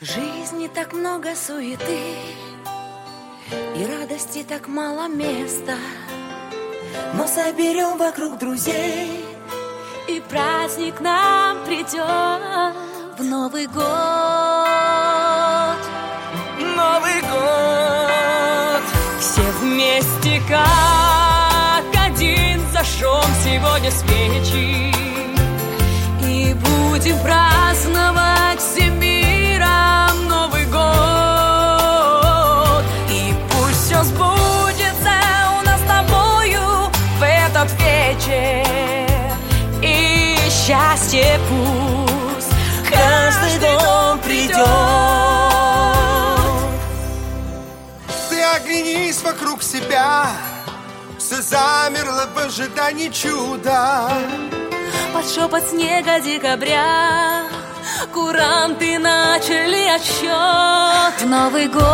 В жизни так много суеты, и радости так мало места. Но соберем вокруг друзей, и праздник нам придет в Новый год. Новый год. Все вместе как один зажжем сегодня свечи и будем праздновать всем миром Новый год. И пусть все сбудется у нас с тобою в этот вечер, и счастье пусть в каждый дом придет. Ты оглянись вокруг себя, все замерло в ожидании чуда. Под шепот снега декабря куранты начали отсчет в Новый год.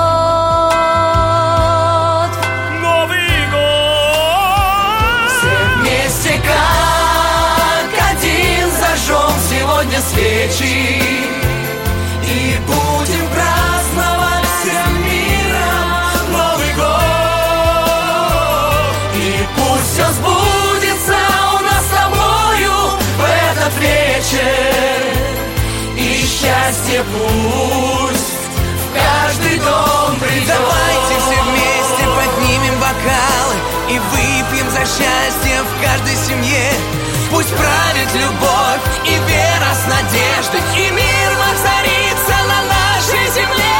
Новый год. Все вместе как один зажжем сегодня свечи и будем праздновать всем миром Новый год. И пусть все сбудется у нас с тобою в этот вечер, и счастье пусть в каждый дом придет. Давайте все вместе поднимем бокалы и выпьем за счастье в каждой семье. Пусть правит любовь и вера с надеждой, и мир воцарится на нашей земле.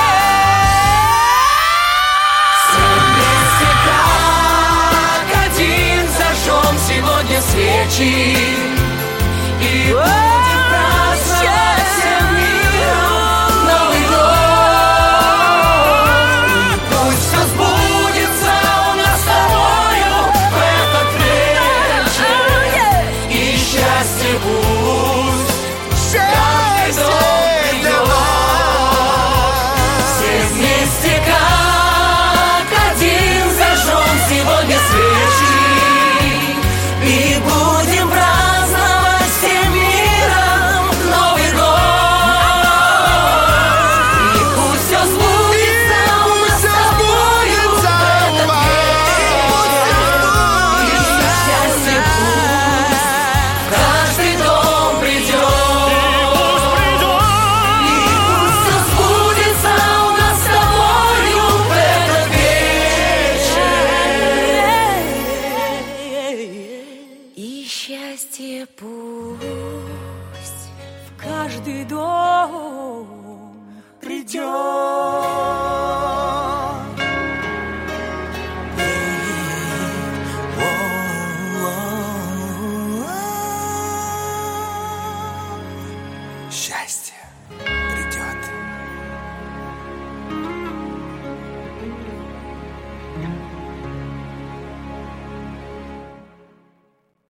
Все вместе как один зажжем сегодня свечи и будем праздновать всем миром Новый год. И пусть все сбудется у нас с тобою в этот вечер, и счастье пусть каждый дом придет. Все вместе как один зажжем сегодня свечи и будем праздновать всем миром Новый год. И пусть все сбудется у нас с тобою в этот вечер, и счастье пусть в каждый дом придет. И пусть все сбудется у нас с тобою в этот вечер, и счастье пусть в каждый дом придет.